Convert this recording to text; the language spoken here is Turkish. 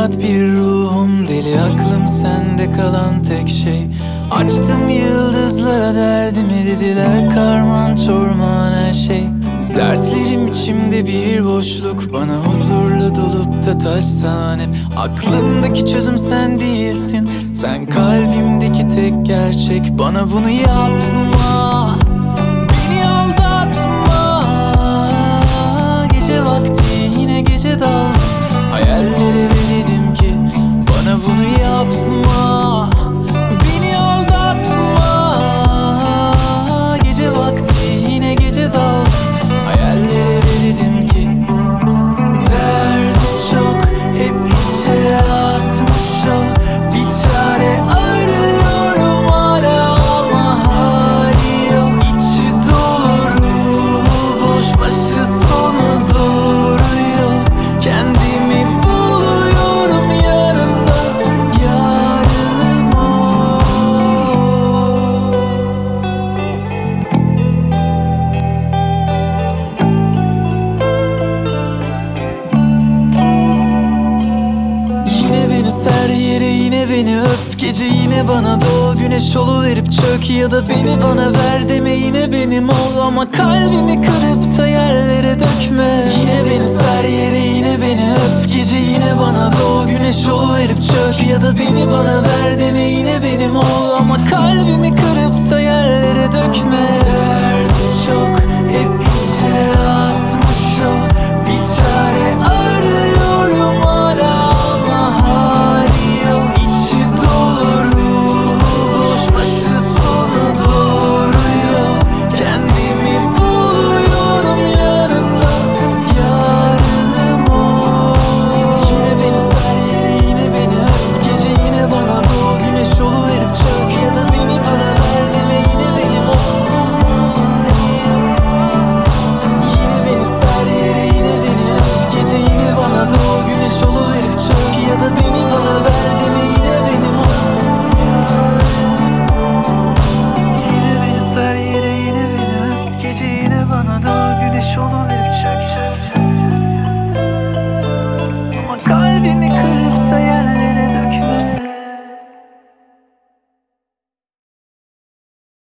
sakat bir ruhum, deli aklım sende kalan tek şey. Açtım yıldızlara derdimi, dediler karman çorman her şey. Dertlerim içimde bir boşluk, bana huzurla dolup da taşsan hep. Aklımdaki çözüm sen değilsin, sen kalbimdeki tek gerçek. Bana bunu yapma, beni aldatma. Gece vakti yine gece daldım, hayallere verelim ki bana bunu yapma, beni aldatma. Gece vakti yine gece daldım, hayallere verelim ki. Derdi çok, hep içe atmış o, bir çare arıyorum hala ama hali yok. İçi dolu, ruhu boş, başı sonu doğruyor. Kendimi buluyorum yarında, yarınım o. Yine beni ser yere, yine beni öp gece, yine bana doğ güneş oluverip çök. Ya da beni bana ver deme, yine benim ol ama kalbimi kırıp da yerlere dökme. Yine beni ser yere, yine beni öp gece, yine bana doğ güneş oluverip çök. Ya da beni bana ver deme, yine benim ol ama kalbimi kırıp da